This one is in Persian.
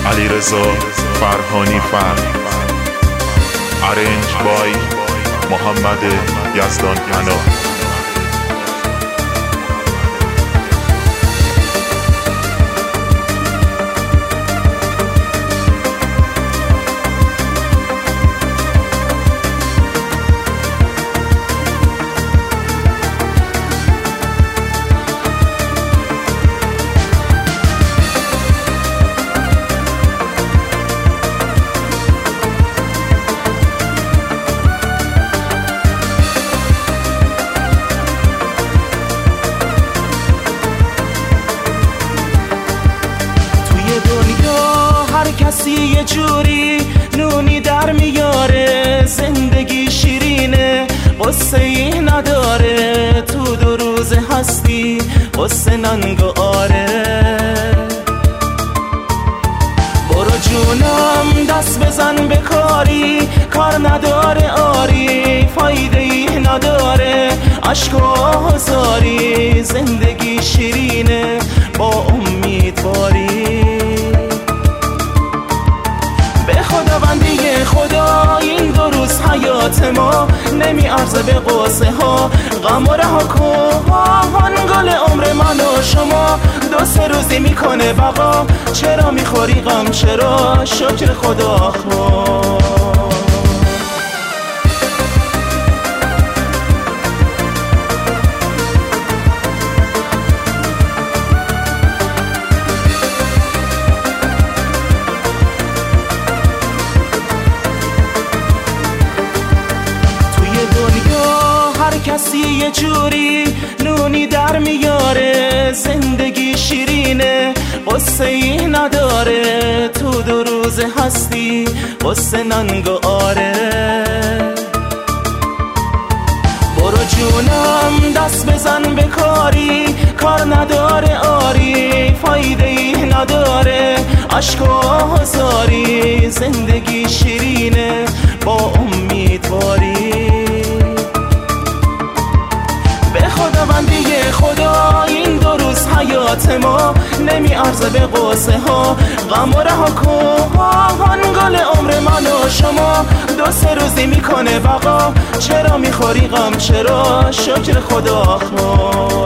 علیرضا فرهانی فرد، ارنج بای محمد یزدان پناه. کسی یه جوری نونی در میاره، زندگی شیرینه قصه ای نداره، تو 2 روز هستی قصه ننگو آره. برو جونم دست بزن به کاری، کار نداره آری، فایده ای نداره عشق و آزاری، زندگی شیرینه با امیدواری. خدا این 2 روز حیات ما نمیارزه به قصه ها، غم و رها کن گل عمر من و شما 2-3 روزی میکنه بقا، چرا میخوری غم چرا شکر خدا خود. کسی یه جوری نونی در میاره، زندگی شیرینه قصه ای نداره، تو 2 روز هستی قصه ننگو آره. برو جونم دست بزن به کاری، کار نداره آری، فایده ای نداره عشق و آزاری، زندگی شیرینه با امیدواری. خدا این 2 روز حیات ما نمیارزه به قصه ها، غم و رها کن گل عمر من و شما 2-3 روزی میکنه بقا، چرا میخوری غم چرا شکر خدا خود.